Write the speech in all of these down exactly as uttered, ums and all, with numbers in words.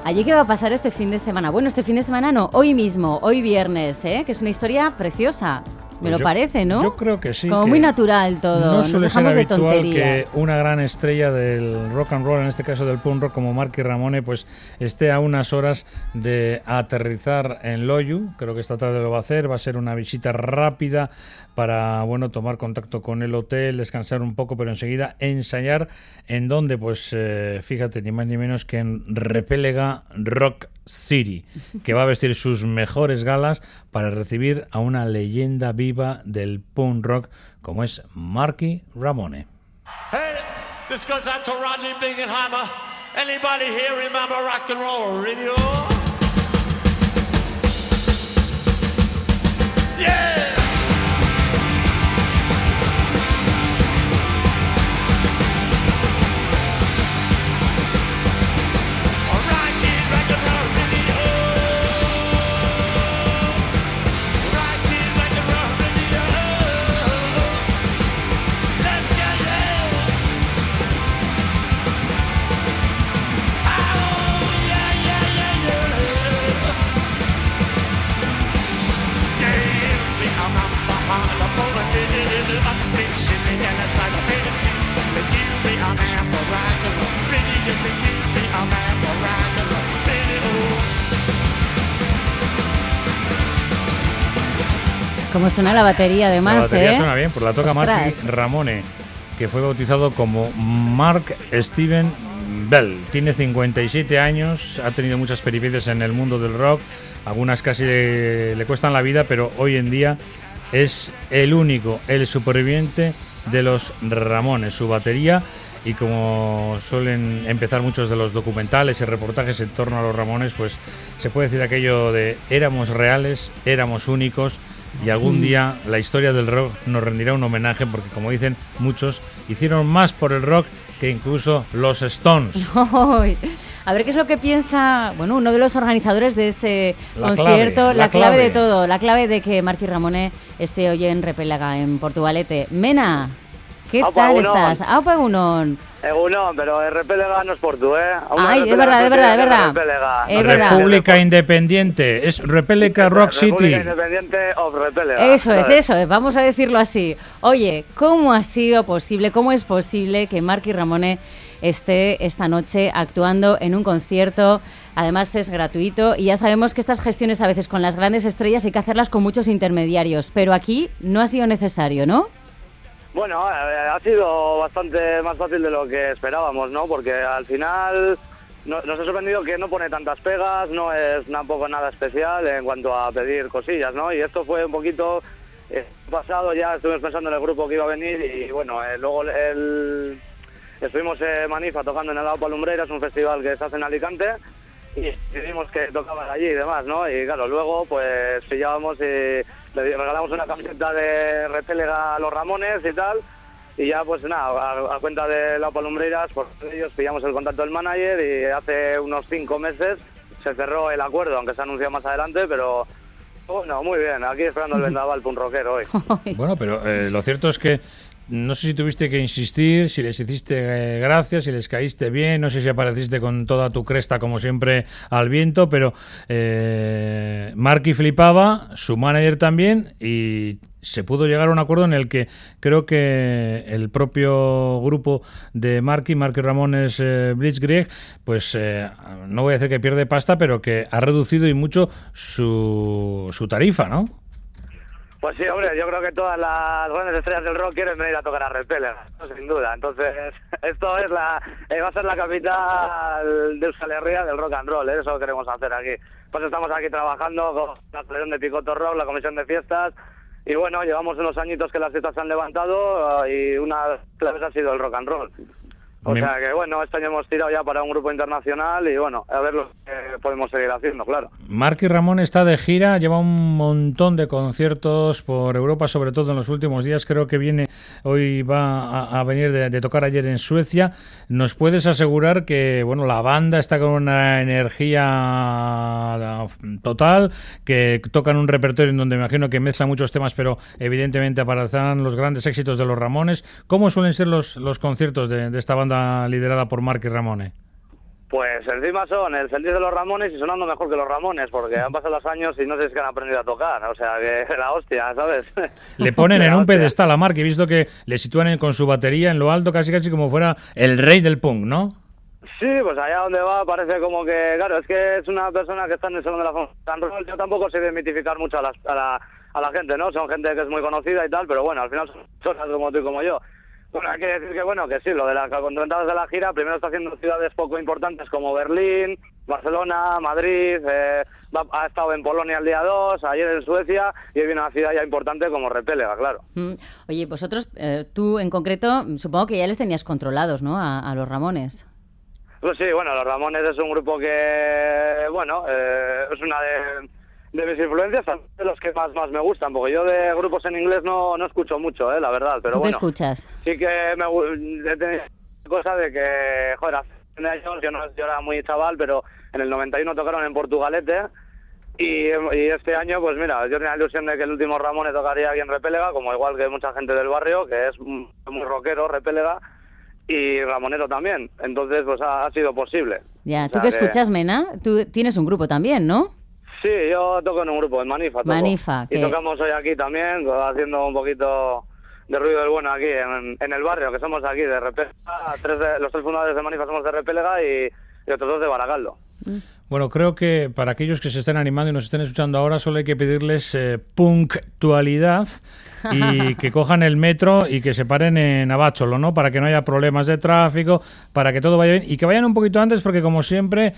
Allí, ¿qué va a pasar este fin de semana? Bueno, este fin de semana no, hoy mismo, hoy viernes, ¿eh? Que es una historia preciosa. Me Pues lo yo, parece, ¿no? Yo creo que sí. Como que muy natural todo. No Nos suele dejamos ser de habitual tonterías. que una gran estrella del rock and roll, en este caso del punk rock, como Marky Ramone, pues esté a unas horas de aterrizar en Loiu. Creo que esta tarde lo va a hacer. Va a ser una visita rápida para, bueno, tomar contacto con el hotel, descansar un poco, pero enseguida ensayar en donde, pues, eh, fíjate, ni más ni menos que en Repélega Rock City, que va a vestir sus mejores galas para recibir a una leyenda viva del punk rock como es Marky Ramone. Hey, this goes out to Rodney Bingenheimer. Anybody here remember rock and roll radio? Yeah! Como suena la batería, además, La batería ¿eh? suena bien, pues la toca Marky Ramone, que fue bautizado como Mark Steven Bell. Tiene cincuenta y siete años, ha tenido muchas peripecias en el mundo del rock, algunas casi le, le cuestan la vida, pero hoy en día es el único, el superviviente de los Ramones. Su batería, y como suelen empezar muchos de los documentales y reportajes en torno a los Ramones, pues se puede decir aquello de éramos reales, éramos únicos. Y algún día la historia del rock nos rendirá un homenaje porque, como dicen muchos, hicieron más por el rock que incluso los Stones. A ver qué es lo que piensa, bueno, uno de los organizadores de ese la concierto, clave, la, la clave. clave de todo, la clave de que Marky Ramone esté hoy en Repélega, en Portugalete. Mena, ¿qué Aupa, tal Egunon. estás? Aupa Egunon. Egunon, pero el Repélega no es Portu, ¿eh? Ay, es verdad, es verdad, es verdad. Es verdad. República Independiente, es Repélega Rock City. República Independiente of Repélega. Eso es, eso es, vamos a decirlo así. Oye, ¿cómo ha sido posible, cómo es posible que Marky Ramone esté esta noche actuando en un concierto? Además es gratuito y ya sabemos que estas gestiones a veces con las grandes estrellas hay que hacerlas con muchos intermediarios, pero aquí no ha sido necesario, ¿no? Bueno, eh, ha sido bastante más fácil de lo que esperábamos, ¿no? Porque al final no, nos ha sorprendido que no pone tantas pegas, no es tampoco nada especial en cuanto a pedir cosillas, ¿no? Y esto fue un poquito eh, pasado, ya estuvimos pensando en el grupo que iba a venir y bueno, eh, luego el, estuvimos en Manifa tocando en el Aupa Lumbreras, un festival que se hace en Alicante, y decidimos que tocaban allí y demás, ¿no? Y claro, luego pues pillábamos y le regalamos una camiseta de Repélega a los Ramones y tal, y ya pues nada, a, a cuenta de la Palumbreras, por ellos pillamos el contacto del manager y hace unos cinco meses se cerró el acuerdo, aunque se anunció más adelante, pero bueno, muy bien, aquí esperando el vendaval punk rockero hoy. Bueno, pero eh, lo cierto es que no sé si tuviste que insistir, si les hiciste eh, gracias, si les caíste bien, no sé si apareciste con toda tu cresta como siempre al viento, pero eh, Marky flipaba, su manager también, y se pudo llegar a un acuerdo en el que creo que el propio grupo de Marky, Marky Ramones eh, Blitzkrieg, pues eh, no voy a decir que pierde pasta, pero que ha reducido y mucho su, su tarifa, ¿no? Pues sí, hombre, yo creo que todas las grandes estrellas del rock quieren venir a tocar a Repélega, sin duda. Entonces, esto es la eh, va a ser la capital de Euskal Herria del rock and roll, ¿eh? Eso queremos hacer aquí. Pues estamos aquí trabajando con la Asociación de Picoto Rock, la Comisión de Fiestas, y bueno, llevamos unos añitos que las fiestas se han levantado y una de las claves ha sido el rock and roll. O sea que bueno, este año hemos tirado ya para un grupo internacional y bueno, a ver lo que podemos seguir haciendo, claro. Marky Ramone está de gira, lleva un montón de conciertos por Europa, sobre todo en los últimos días. Creo que viene, hoy va a, a venir de, de tocar ayer en Suecia. ¿Nos puedes asegurar que bueno, la banda está con una energía total, que tocan un repertorio en donde me imagino que mezclan muchos temas, pero evidentemente aparecerán los grandes éxitos de los Ramones? ¿Cómo suelen ser los, los conciertos de, de esta banda liderada por Marky Ramone? Pues encima son el feliz de los Ramones y sonando mejor que los Ramones, porque han pasado los años y no sé si es que han aprendido a tocar, o sea, que la hostia, ¿sabes? Le ponen en un hostia. pedestal a Mark, he visto que le sitúan con su batería en lo alto, casi casi como fuera el rey del punk, ¿no? Sí, pues allá donde va parece como que, claro, es que es una persona que está en el Salón de la Fama del Rock and Roll. Yo tampoco sé de mitificar mucho a, las, a, la, a la gente, ¿no? Son gente que es muy conocida y tal, pero bueno, al final son personas como tú y como yo. Bueno, hay que decir que, bueno, que sí, lo de las contratadas de la gira, primero está haciendo ciudades poco importantes como Berlín, Barcelona, Madrid, eh, va, ha estado en Polonia el día dos, ayer en Suecia, y hoy viene a una ciudad ya importante como Repélega, claro. Mm. Oye, vosotros, eh, tú en concreto, supongo que ya les tenías controlados, ¿no?, a, a los Ramones. Pues sí, bueno, los Ramones es un grupo que, bueno, eh, es una de... de mis influencias, de los que más más me gustan, porque yo de grupos en inglés no, no escucho mucho, eh, la verdad, pero ¿Tú qué bueno, escuchas? sí que me he tenido cosa de que, joder, hace años, yo, no, yo era muy chaval, pero en el noventa y uno tocaron en Portugalete, y, y este año, pues mira, yo tenía la ilusión de que el último Ramones tocaría aquí en Repélega, como igual que mucha gente del barrio, que es muy rockero, Repélega, y ramonero también, entonces pues ha, ha sido posible. Ya, o ¿tú sea qué que... escuchas, Mena? Tú tienes un grupo también, ¿no? Sí, yo toco en un grupo, en Manifa. Toco. Manifa. Y que... tocamos hoy aquí también, haciendo un poquito de ruido del bueno aquí, en, en el barrio, que somos aquí de Repélega. Tres de, los tres fundadores de Manifa somos de Repélega y, y otros dos de Barakaldo. Bueno, creo que para aquellos que se estén animando y nos estén escuchando ahora, solo hay que pedirles eh, punctualidad y que cojan el metro y que se paren en Abácholo, ¿no? Para que no haya problemas de tráfico, para que todo vaya bien y que vayan un poquito antes, porque como siempre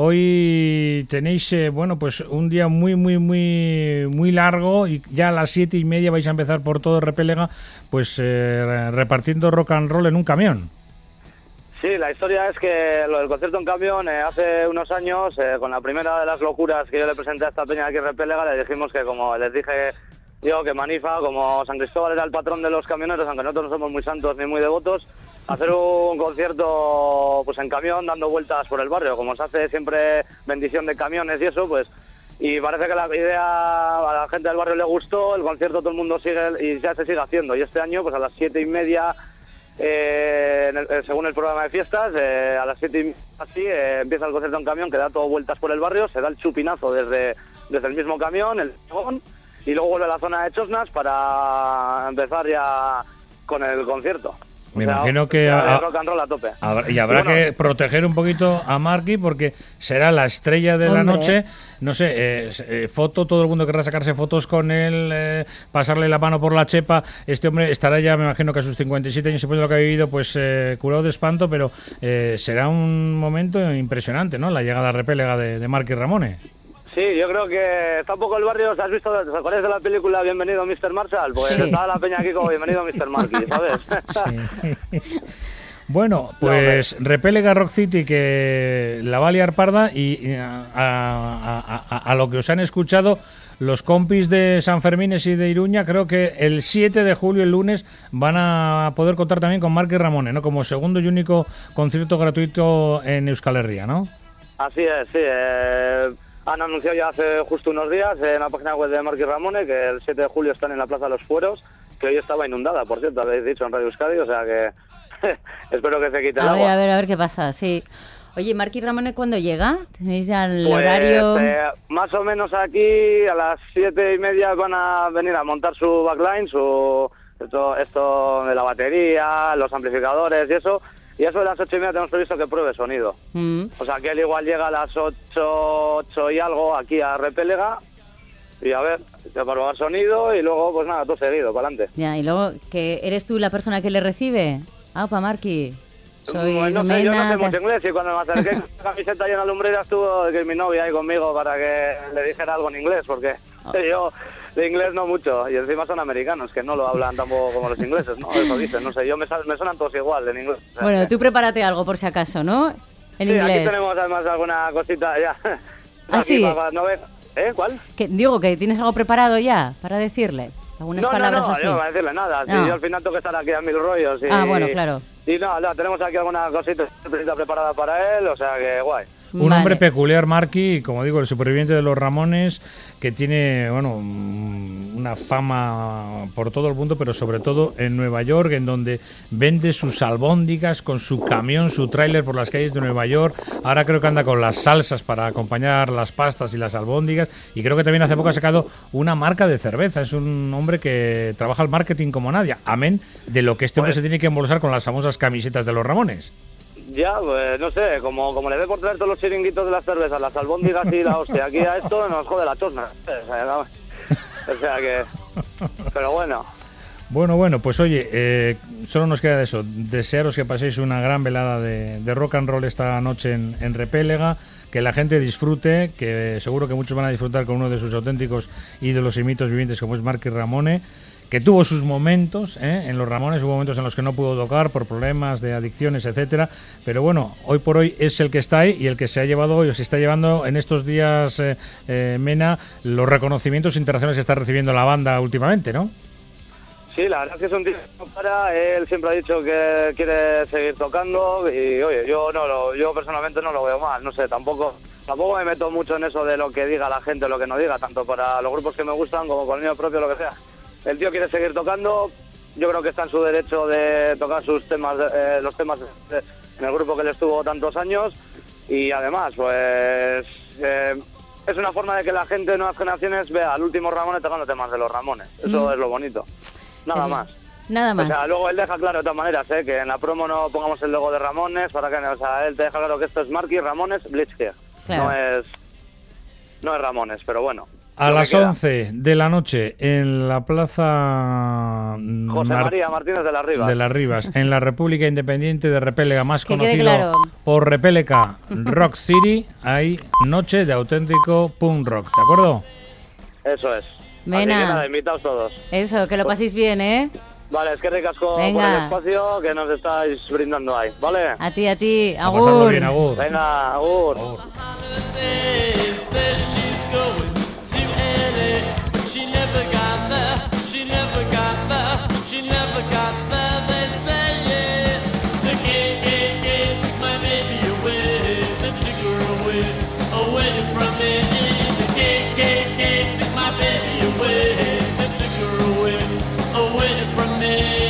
hoy tenéis, eh, bueno, pues un día muy, muy, muy, muy largo y ya a las siete y media vais a empezar por todo Repélega, pues eh, repartiendo rock and roll en un camión. Sí, la historia es que lo del concierto en camión, eh, hace unos años, eh, con la primera de las locuras que yo le presenté a esta peña aquí en Repélega, le dijimos que, como les dije yo, que Manifa, como San Cristóbal era el patrón de los camioneros, aunque nosotros no somos muy santos ni muy devotos, hacer un concierto pues en camión, dando vueltas por el barrio, como se hace siempre bendición de camiones y eso, pues... Y parece que la idea a la gente del barrio le gustó, el concierto todo el mundo sigue y ya se sigue haciendo. Y este año, pues a las siete y media... Eh, en el, según el programa de fiestas, eh, a las siete y así eh, empieza el concierto en camión que da todo vueltas por el barrio, se da el chupinazo desde, desde el mismo camión, el vagón, y luego vuelve a la zona de Chosnas para empezar ya con el concierto. Me o sea, imagino que a, a, rock and roll a tope. Habrá, y habrá bueno, que proteger un poquito a Marky porque será la estrella de Hombre. la noche. No sé, eh, eh, foto, todo el mundo querrá sacarse fotos con él, eh, pasarle la mano por la chepa. Este hombre estará ya, me imagino que a sus cincuenta y siete años, después de lo que ha vivido, pues eh, curado de espanto, pero eh, será un momento impresionante, ¿no? La llegada a Repélega de, de Marky Ramone. Sí, yo creo que está un poco el barrio. ¿Has visto, ¿te acuerdas de la película Bienvenido mister Marshall? Pues Sí. estaba la peña aquí como Bienvenido mister Marky, ¿sabes? Sí. Bueno, pues Repélega Rock City, que la va a liar parda, y a, a, a, a lo que os han escuchado los compis de San Fermines y de Iruña, creo que el siete de julio, el lunes, van a poder contar también con Marky Ramone, ¿no? Como segundo y único concierto gratuito en Euskal Herria, ¿no? Así es, sí. Eh, han anunciado ya hace justo unos días en la página web de Marky Ramone que el siete de julio están en la Plaza de los Fueros, que hoy estaba inundada, por cierto, habéis dicho en Radio Euskadi, o sea que espero que se quite el A agua. ver, a ver, a ver qué pasa, sí. Oye, Marky Ramone, ¿cuándo llega? ¿Tenéis ya el Pues, horario? eh, más o menos aquí a las siete y media van a venir a montar su backline, su esto, esto de la batería, los amplificadores y eso. Y eso de las ocho y media tenemos previsto que pruebe sonido. Mm. O sea que él igual llega a las ocho, ocho y algo aquí a Repélega. Y a ver, para probar sonido y luego pues nada, todo seguido, para adelante. Ya, y luego, ¿que eres tú la persona que le recibe? Ah, pa Marky. Soy Bueno, no sé, yo no Mena, sé mucho tal. inglés y cuando me acerqué con la camiseta y en la lumbrera estuvo que mi novia ahí conmigo para que le dijera algo en inglés, porque Oh. yo de inglés no mucho, y encima son americanos, que no lo hablan tampoco como los ingleses, ¿no? Eso dicen, no sé, yo me, sal- me suenan todos igual en inglés. O sea, Bueno, tú prepárate algo por si acaso, ¿no? En sí, inglés. aquí tenemos además alguna cosita ya. ¿Ah, Aquí sí? para- para no ver- ¿Eh? ¿Cuál? Que, digo, que tienes algo preparado ya para decirle. Algunas no, palabras no, no, así. yo no voy a decirle nada. Si No. yo al final tengo que estar aquí a mil rollos. Y, Ah, bueno, claro. Y no, no, tenemos aquí alguna cosita preparada para él, o sea que guay. Un Vale. hombre peculiar, Marky, como digo, el superviviente de los Ramones, que tiene, bueno, mm, una fama por todo el mundo, pero sobre todo en Nueva York, en donde vende sus albóndigas con su camión, su tráiler por las calles de Nueva York. Ahora creo que anda con las salsas para acompañar las pastas y las albóndigas, y creo que también hace poco ha sacado una marca de cerveza. Es un hombre que trabaja el marketing como nadie, amén de lo que este hombre Pues- se tiene que embolsar con las famosas camisetas de los Ramones. Ya, pues no sé, como, como le dé por traer todos los chiringuitos de las cervezas, las albóndigas y la hostia, aquí a esto nos jode la chosna. O sea, no- o sea que... Pero bueno, Bueno, bueno, pues oye, eh, solo nos queda eso. Desearos que paséis una gran velada de, de rock and roll esta noche en, en Repélega, que la gente disfrute, que seguro que muchos van a disfrutar con uno de sus auténticos ídolos y mitos vivientes como es Marky Ramone, que tuvo sus momentos, ¿eh? En los Ramones hubo momentos en los que no pudo tocar por problemas de adicciones, etcétera, pero bueno, hoy por hoy es el que está ahí y el que se ha llevado hoy o se está llevando en estos días, eh, eh, Mena, los reconocimientos internacionales que está recibiendo la banda últimamente, ¿no? sí, la verdad es que es un tío que no para. Él siempre ha dicho que quiere seguir tocando y, oye, yo no lo, yo personalmente no lo veo mal. No sé, tampoco tampoco me meto mucho en eso de lo que diga la gente o lo que no diga, tanto para los grupos que me gustan como para el mío propio, lo que sea. El tío quiere seguir tocando. Yo creo que está en su derecho de tocar sus temas, eh, los temas de- en el grupo que le estuvo tantos años. Y además, pues... eh, es una forma de que la gente de nuevas generaciones vea al último Ramones tocando temas de los Ramones. Eso Mm. es lo bonito. Nada Eso. más. Nada más. O sea, luego él deja claro de todas maneras, ¿eh? Que en la promo no pongamos el logo de Ramones, para que, o sea, él te deja claro que esto es Marky Ramones Blitzkrieg. Claro. No es no es Ramones, pero bueno. A lo que las queda. once de la noche en la plaza José Mar- María Martínez de las Rivas. de las Rivas, en la República Independiente de Repélega, más Que quede conocido claro. por Repélega Rock City, hay noche de auténtico punk rock, ¿de acuerdo? Eso es. Mena. Así que nada, invitados todos. Eso, que lo paséis bien, ¿eh? Vale, es que ricasco por el Venga. espacio que nos estáis brindando ahí, ¿vale? A ti, a ti. A pasarlo Agur. bien, agur. Venga, agur. Says she's going to L A, but she never got there. She never got there. She never got there. They say yeah. The gay, gay, gay took my baby away. They took her away, away from me. The gay, gay, gay took my baby away. They took her away, away from me.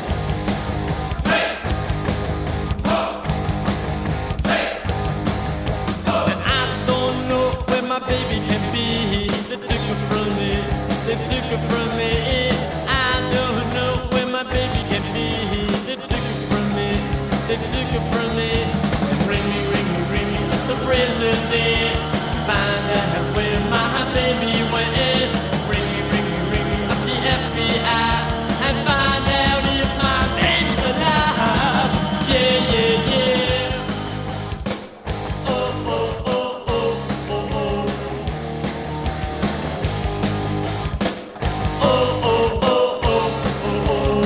I don't know where my baby can be. They took her from me. They took her from me. I don't know where my baby can be. They took her from me. They took her from me. Ring me, ring me, ring me up the president. Find out where my baby went. Ring me, ring me, ring me up the F B I. And find out if my baby's alive. Yeah, yeah, yeah. Oh, oh, oh, oh, oh, oh. Oh, oh, oh, oh, oh, oh.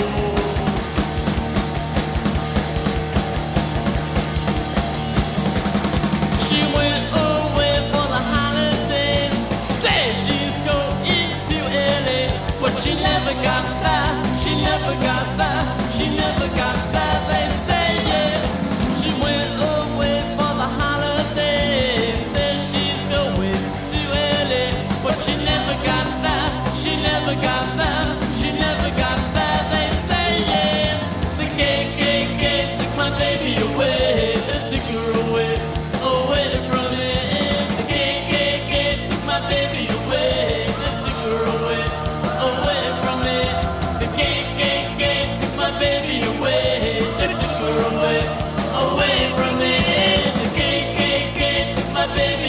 She went away for the holidays. Said she's going to L A, but she never got there. She never got there. She never got there. They say yeah. She went away for the holidays. Said she's going to L A, but she never got there. She never got there. She never got there. They say yeah. The gay, gay, gay took my baby away. They took her away, away from me. The gay, gay, gay took my baby away. They took her away, away from me. The gay, gay, gay took my baby away. They took her away, away from me. The gay, gay, gay took my baby